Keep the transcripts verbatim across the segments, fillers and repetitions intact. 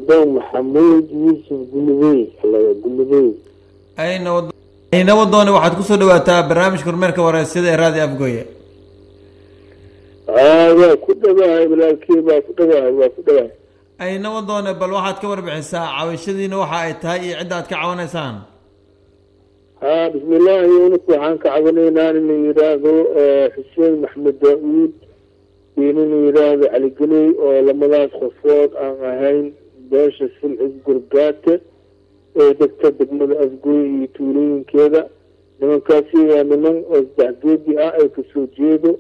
نبضان محمود يوسف قلبي الله قلبي أين وض أين وضوني واحد كسر دواتا برنامج كرميركا ورئيسية رادي أفقوية آه كنت بقى بلا كيبا كنت بقى كنت بقى أين وضوني بل واحد كور بعساء عويشدي نوحا إتهاي عدات كعوانيسان ها بسم الله يونك وحانك عونينا إنه يراغو حسين محمد داود إنه يراغو علي قلي ولما لا تخفوت عن هين باش السلع قرقاته دكتور دقمد أفقوي يتولين كذا لمن كاسي من أزدعقيدي آئي كسو جيدو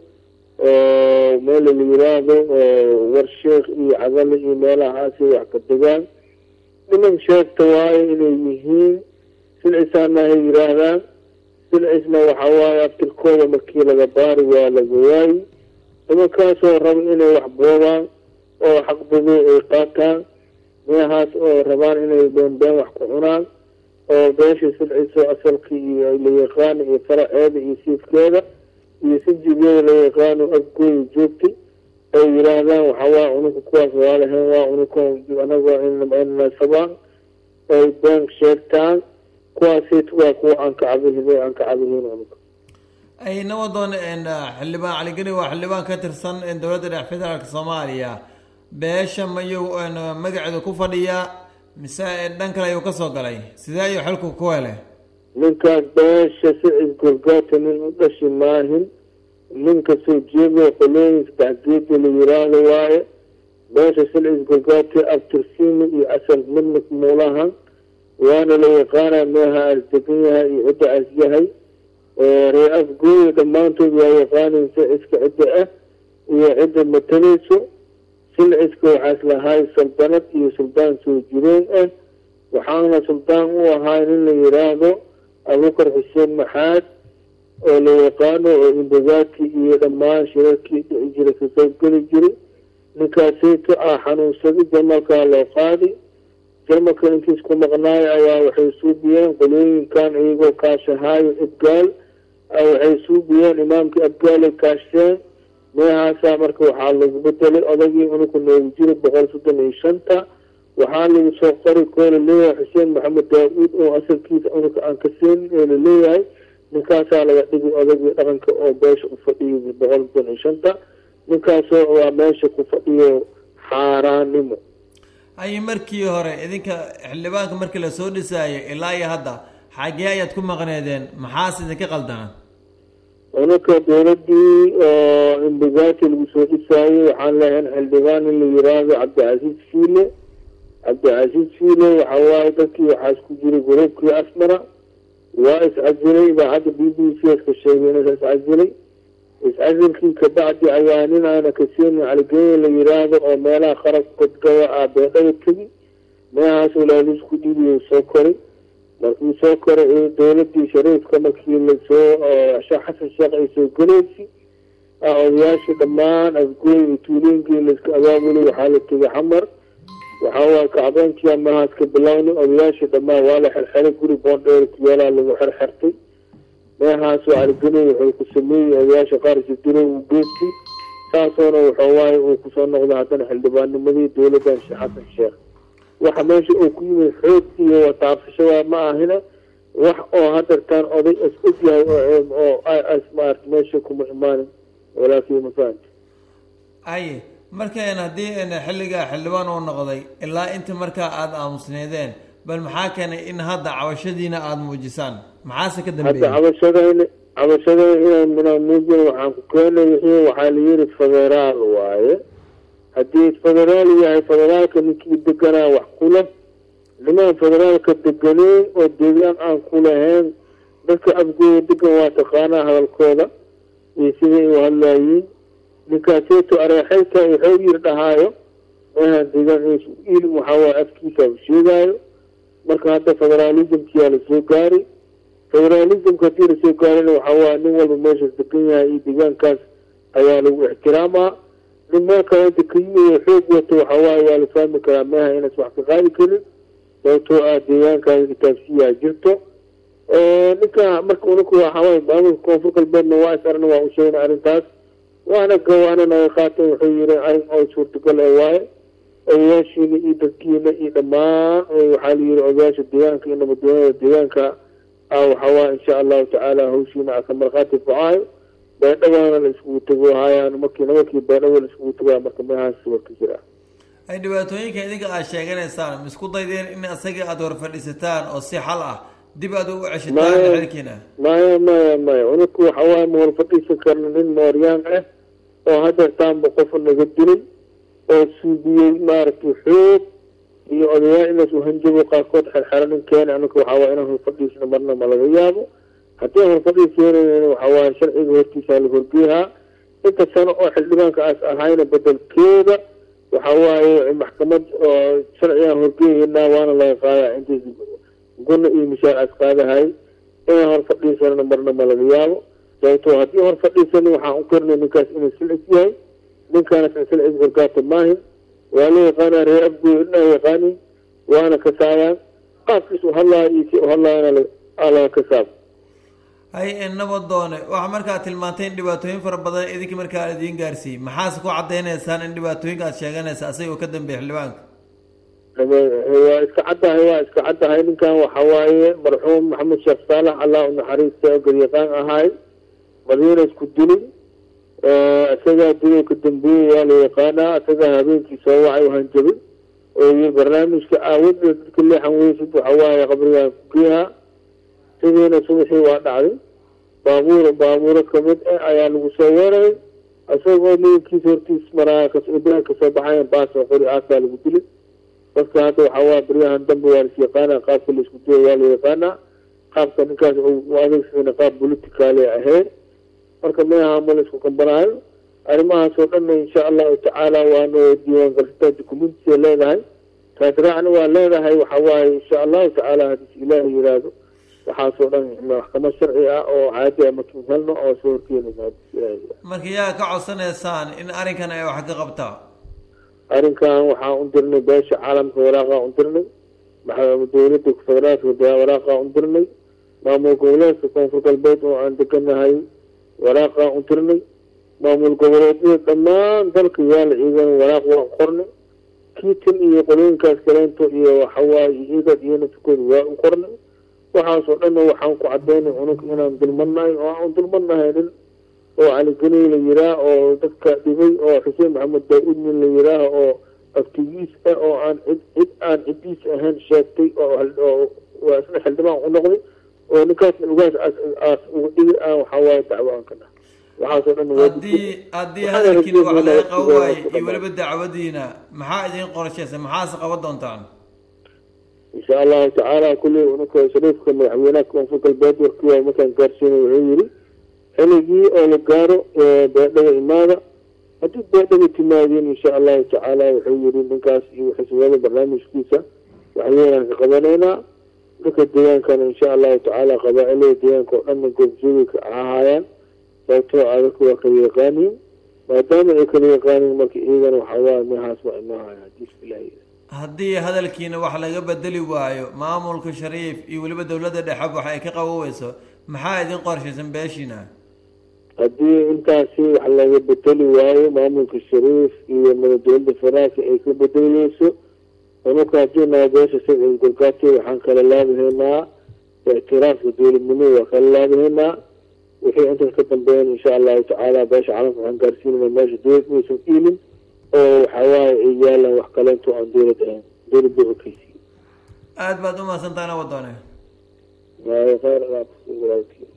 ميل اللي يراغو ورشيخ إي عظل إي ميلا هاسي وعكدقان لمن شاك تواي إنه يهين سلعسانا هي يراهدان سلعسنا وحوايا بتلكوة مكيلة غباري ولا غواي لما كاسو ربن إنه وحبوبان أو حقبضو إيقاتان ميهاس أو ربان إنه يبين بين وحقونان أو بيش سلعسو أسلقي اللي يقان يفرع هذا يسيف كذا يسجي بيه اللي يقانو أبقوي جوبتي أو يراهدان وحوايا عنوك كواس والهن وعنوكم أنقوا إنما سبان أو بين شيكتان كواسيت وكو عنك عبيه عنك عبيه عنك أي نوضون إن حلبان على قري وحلبان كترسن إن دولة الفدرالية الصومالية بيش ما يو إن مقعد كفرية مساء دنك لا يقصوا قلي سيدا يحلكوا كواله منك بيش سعيد قرقات من مدش ماهن منك سجيبه قلين تعقيد اللي يراه واعي بيش سعيد قرقات أبترسيم يأسل منك مولاها وانا لو يقانا منها التقنيها يعد عزيهي رئاس قوي دمانتو يقانا سعسك عدة يعد متنسو سلعسك وحاسل هاي سلطنة يو سلطان سو جرين اه وحانا سلطان هو هاي اللي يرادو أبوكر حسين محاد ولو يقانا وإنبغاتي يدمان شركي يجري في سوق الجري نكاسيتو آحانو سبي جمالك الله قادي جرما كان كيسكو مغناي أو حيسوبيان قلوين كان إيغو كاشهاي إبقال أو حيسوبيان إمامك إبقال كاشتين ميها سامرك وحالك بدلي أضاقي أنكو نوجير بغال سودان إيشانتا وحالك سوقري كون اللي حسين محمد داود أو أسل كيس أنك أنكسين اللي نكاسا لغتبي أضاقي أغنك أو باش أفضيه بغال سودان إيشانتا نكاسا وماشك أفضيه حاران نمو أي مركي هوري إذنك حلبانك مركي لسود ساي إلا يهدا حاجة يتكون مغنيدين محاسن ذكي غلطان هناك دولدي انبغاتي لسود ساي وحاليهن حلبان اللي يراغي عبد العزيز فيلي عبد العزيز فيلي وحوايدك وحاسكو جيري قروبكي أسمرا وإس عزلي بعد بي بي سي اسكشيبين إس عزلي إس عزلكي كبعد عيانين أنا كسيني على قيل اللي يراغي أو ميلا خرق قد قوى بيضاوي كبي ميها سولاليس كديري وسوكري مركي سوكري دولتي شريف كمكيل سو عشان حسن الشيخ يسو قليسي أعوياشي دمان أذكوي يتولينكي لسك أبابولي وحالة كذا حمر وحاول كعبين كيان مهاس كبلاوني أعوياشي دمان والح الحرق قولي بوندور كيالا اللي حرحرتي ميها سو على قني وحلقو سمي أعوياشي خارج الدنيا وقوتي ساسونا وحواي وكسونا غضاعتنا حلدبان نمذي دولة حسن الشيخ waxa meesha uu ku yimid xoog iyo wataafasho ma ahina wax oo hadartan oday isku yahay oo oo smart meesha kuma imaan walaakiin ma fahanti ay markaan hadii in xilliga xildhibaan uu noqday ilaa inta marka aad aamusneedeen bal maxaa keenay in hadda cawashadiina aad muujisaan maxaa ka dambeeyay hadda cawashadayna cawashadayna inaan muujin waxaan ku keenay waxa la yiri federaal waaye haddii federaal yahay federaalka ninkii deganaa wax kula niman federaalka deganeen oo deegaan aan ku lahayn dadka afgooda degan waa taqaanaa hadalkooda iyo siday u hadlaayiin ninkaaseeto areexayka wuxuu yiri dhahaayo meehan deegaan il waxaa waa afkiisa u sheegaayo marka hadda federaalismkiyaa la soo gaari federalismka haddii la soo gaarina waxaa waa nin walba meeshaas degan yahay iyo deegaankaas ayaa lagu ixtiraamaa nimanka inta kayimid xoog wato waxa waaye waa la fahmi karaa meeha inaas wax ka qaadi karin sababtoo ah deegaankaas kitaabsiyaa jirto ninka marka unaku waxaa waaye maamulka koonfur galbeedna waa is arna waa u sheegna arrintaas waana gawaana naga qaatan wuxuu yiri arrin oo suurtagal ee waaye odayaashiina iyo dadkiina iyo dhammaan waxaa la yidhi odayaasha deegaanka iyo nabadoonada deegaanka ah waxawaa insha allahu tacaala hawshiina aka markhaati facaayo baydhabaana la iskugu tego hayaan markii namarkii baydhabo la iskugu tegaa marka meehaas warka jira ay dhibaatooyinka idinka aad sheeganaysaan ma isku daydeen in asaga aada hor fadhiisataan oo si xal ah dib aad ugu ceshataan xilkiina maya maya maya uninku waxawaaye ma hor fadhiisan karna nin mooryaan ah oo hadeertaanba qofa naga dilay oo suubiyey maaragtay xoog iyo odayaal inaas uhanjabo qaarkood xerxeranin keena anaka waxawaa inaan hor fadhiisna marna ma laga yaabo haddii hor fadhiiseenayna waxawaaye sharciga hortiisa la horgeehaa inta sano oo xildhibaanka aas ahayna bedelkeeda waxawaaye maxkamad oo sharcigaan horgeehaynaa waana laga qaadaa intays guna iyo mishaar aas qaadahay inaan hor fadhiisanana marna ma laga yaabo sababtoo haddii hor fadhiisana waxaan u karnay ninkaas inuu silcis yahay ninkaana silcis gorgaata maahin waa la yaqaanaa reer abgoy inaa yaqaanin waana kasaayaan qaafkiis u hadlaayo iyo si u hadlaayana laga kasaabo hay nabadoone waxaa markaa tilmaantay in dhibaatooyin fara badan idinka markaa idiin gaarsiiyey maxaase ku cadaynaysaan in dhibaatooyinka aad sheeganaysa asaga oo ka dambeeya xildhibaanka waa iska caddahay waa iska caddahay ninkan waxawaaye marxuum maxamed sheekh saalax allah u naxariista oo garyaqaan ahaay madiina isku dilay isagaa dilow ka dambeeyey waa la yaqaanaa isagaa habeenkii soo wacay uhanjabay oo barnaamijka aawada dadka leexan weysid waxawaaye qabrigaan ku geehaa sidiina subaxii waa dhacday baabuur baabuuro kamid ah ayaa lagu soo weeraray isagoo nidankiisa hortiis maraa kasbaa kasoo baxayan baasoo qori aasaa lagu dilay dadka hadda waxawaa baryahan dambe waa las yaqaanaa qaabka laisku diya waa la yaqaanaa qaabka ninkaas u adeegsadana qaab politicaale ahayd marka meeha ma la isku kambanaayo arrimahaas oo dhanna insha allahu tacaala waana diiwaan galsataa documentiya leedahay taas raacna waa leedahay waxawaaye insha allahu tacaala haddiis ilaahi yiraahdo waxaasoo dhan maxkamad sharci ah oo caadi a makin helno oo soo horkeenayna haddiis ilaahi yiraahdo marka yaa ka codsanaysaan in arrinkan ay wax ka qabtaa arrinkan waxaan u dirnay beesha caalamka waraaqaa u dirnay dowladda federaalka waraaqaa u dirnay maamul goboleedka koonfur galbeed oo aan deganahay waraaqaa u dirnay maamul goboleedyada dhammaan dalka yaala ciidana waraaq waan qornay kiitan iyo qolooyinkaas kaleento iyo waxawaaye ciidad iyo naftikooda waa u qornay waxaasoo dhanna waxaan ku cadaynay ununka inaan dulmadnahay oo aan dulmadnahay nin oo caliganey la yiraa oo dadka dhibay oo xuseen maxamed daa-uud nin la yiraaha oo aktigiis ah oo aan cid cid aan cidiis ahayn sheegtay oo waa isna xildhibaan u noqday oo ninkaasna ugaas aas uga dhigi aan waxawaaye dacwaan ka dhah waxaasoo dhan haddii haddii hadalkiina wax laga qabo waaye iyo weliba dacwadiina maxaa idiin qorshaysa maxaase qaban doontaan insha allahu tacaala kulli ninka shariifka madaxweynaha koonfur galbeed warkii waa markaan gaarsiinay wuxuu yiri xilligii oo la gaaro beedhaba imaada haddii beedhaba timaadeen insha allahu tacaala wuxuu yiri ninkaas iyo xisbiyada barnaamijkiisa waxweynaan ka qabanaynaa dadka deegaankana insha allahu tacaala qabaa-ilada deegaanka oo dhanna goobjooga ka ahaayaan sababtoo adaka waa kala yaqaaniin maadaama ay kala yaqaaniin marka iyagana waxawaaye mehaas waa imaahaya hadiis ilaahi haddii hadalkiina wax laga bedeli waayo maamulka shariif iyo weliba dowladda dhexab wax ay ka qaboweyso maxaa idin qorshaysan beeshiina haddii intaasi wax laga bedeli waayo maamulka shariif iyo dowladda federaalka ay ka bedeleyso ununka haddii naha beesha sicil gorgaati waxaan kala laabahaynaa ictiraafka dowladnimo waa kala laabahaynaa wixii intaas ka dambeeyan insha allahu tacaala beesha calamka waxaan gaarsiinayna meesha dowlad maysan iilin oo waxawaaye ay yaalaan wax kaleento aan dowlad ahayn dowladda okeysi aada baad umahadsantahay nabadoone khayr